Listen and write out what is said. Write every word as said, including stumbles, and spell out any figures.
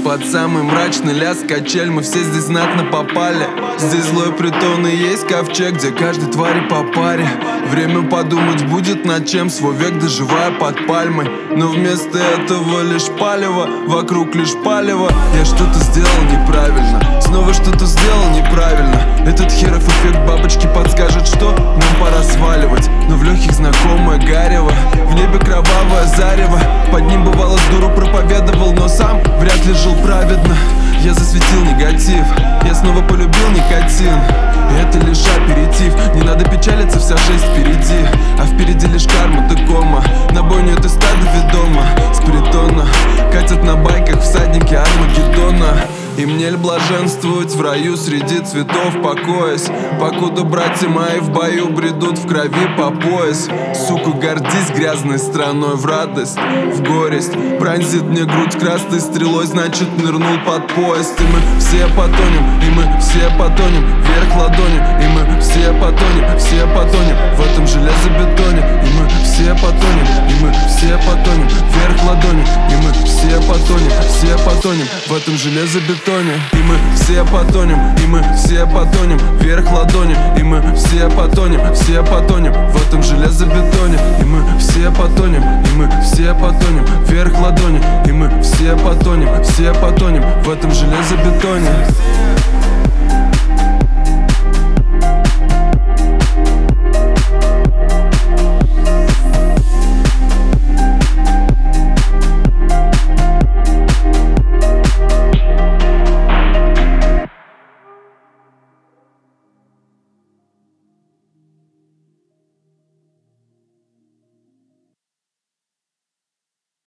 Под самый мрачный лязг качель мы все здесь знатно попали. Здесь злой притон и есть ковчег, где каждой твари по паре. Время подумать будет над чем, свой век доживая под пальмой. Но вместо этого лишь палево, вокруг лишь палево. Я что-то сделал неправильно, снова что-то сделал неправильно. Этот херов эффект бабочки подскажет, что нам пора сваливать. Но в легких знакомое гарево, в небе кровавое зарево. Под ним бывало с дуру проповедовал, но сам вряд ли жил праведно. Я засветил негатив, я снова полюбил никотин. И это лишь аперитив, не надо печалиться, вся жизнь впереди. А впереди лишь карма, ты кома, на бойню это стадо ведомо. С притона катят на байках всадники Армагеддона. И мне ль блаженствовать в раю среди цветов покоясь, покуда братья мои в бою бредут в крови по пояс. Сука, гордись грязной страной в радость, в горесть. Пронзит мне грудь красной стрелой, значит нырнул под поезд. И мы все потонем, и мы все потонем, вверх ладонью. И мы все потонем, все потонем в этом железобетоне. И мы все потонем, и мы все потонем, вверх ладонью. И мы все потонем, все потонем в этом железобетоне. И мы все потонем, и мы все потонем, вверх ладони. И мы все потонем, все потонем в этом железобетоне. И мы все потонем, и мы все потонем, вверх ладони. И мы все потонем, все потонем в этом железобетоне.